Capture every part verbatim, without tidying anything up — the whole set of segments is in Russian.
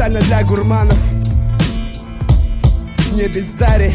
специально для гурманов. Не бездарей.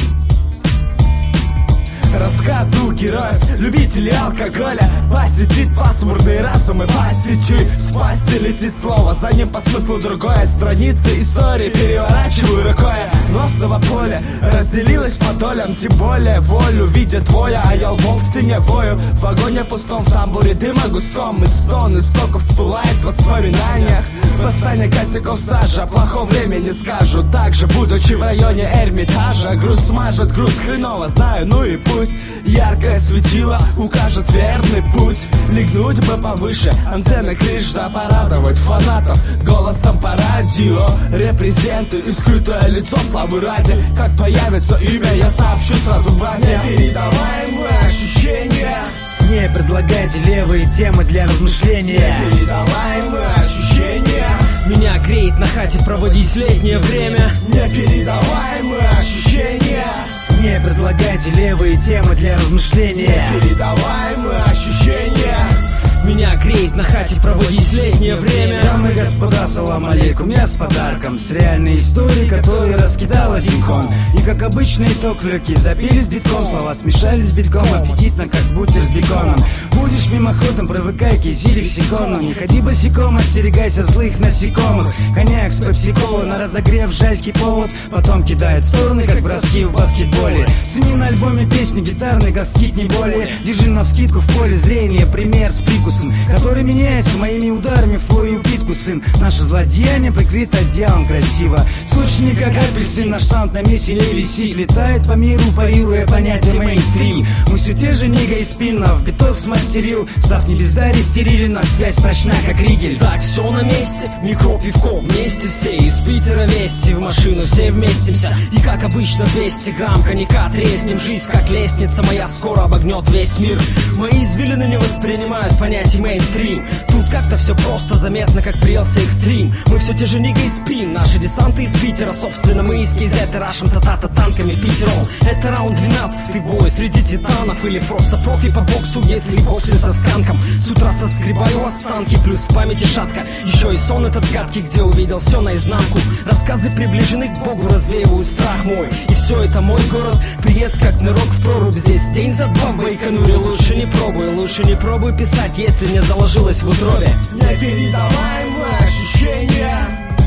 Рассказ двух героев, любителей алкоголя. Посетит пасмурные разумы, по чуть-чуть с пасти летит слово, за ним по смыслу другое. Страницы истории переворачиваю рукой. Носово поле разделилось по долям, тем более волю видя двое, а я лбом в стене вою. В вагоне пустом, в тамбуре дыма густом, и стон истоков всплывает в воспоминаниях. Восстание косяков сажа, плохого времени скажу. Также, будучи в районе Эрмитажа, груз смажет, груз хреново знаю, ну и пусть. Яркое светило укажет верный путь. Легнуть бы повыше, антенны крыш, да порадовать фанатов голосом по радио. Репрезенты и скрытое лицо славы ради. Как появится имя, я сообщу сразу базе. Непередаваемые ощущения. Не предлагайте левые темы для размышления. Непередаваемые ощущения. Меня греет на хате проводить летнее время. Непередаваемые ощущения. Не предлагайте левые темы для размышления. Непередаваемые ощущения. Меня греет на хате проводить летнее время. Дамы и господа, салам алейкум, я с подарком, с реальной историей, которая раскидала Тиньком. И как обычно итог легкий, запились битком, слова смешались битком, аппетитно, как бутер с беконом. Будешь мимоходом, привыкай к изи лексикону. Не ходи босиком, остерегайся злых насекомых. Коньяк с пепси-колой на разогрев, жайский повод. Потом кидает в стороны, как броски в баскетболе. Цени на альбоме песни гитарный, как скит, не более. Держи навскидку в поле зрения пример с прикусом, который меняется моими ударами в твою питку, сын. Наше злодеяние прикрыто одеялом красиво. Сочный как апельсин, наш саунд на месте не висит. Летает по миру, парируя понятие мейнстрим. Мы все те же Нига и Спинов, биток смастерил, став не бездарей стерилен, на связь прочна как ригель. Так, все на месте, микро, пивко, вместе все. Из Питера вести в машину все вместимся. И как обычно двести грамм коньяка треснем. Жизнь как лестница моя скоро обогнет весь мир. Мои извилины не воспринимают понятие мейнстрим. Тут как-то все просто, заметно, как прелся экстрим. Мы все те же Нига и Спин, наши десанты из Питера. Собственно, мы из Кизеты рашим та-та-та танками Питером. Это раунд двенадцатый бой среди титанов. Или просто профи по боксу, если боксы со сканком. С утра соскребаю останки, плюс в памяти шатка. Еще и сон этот гадкий, где увидел все наизнанку. Рассказы приближены к Богу, развеиваю страх мой. И все это мой город, приезд как нырок в прорубь. Здесь день за два в Байконуре. Лучше не пробуй, лучше не пробуй писать, если не заложилось в утробе. Непередаваемые ощущения.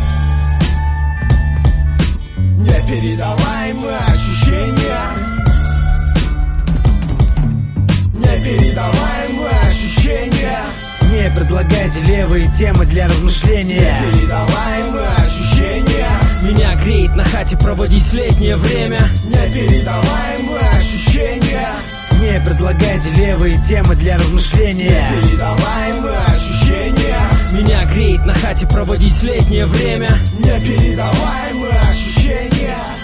Непередаваемые ощущения. Непередаваемые ощущения. Не предлагайте левые темы для размышления. Непередаваемые ощущения. Меня греет на хате проводить летнее время. Непередаваемые ощущения. Не предлагайте левые темы для размышления. Непередаваемые ощущения. Меня греет на хате проводить летнее время. Непередаваемые ощущения.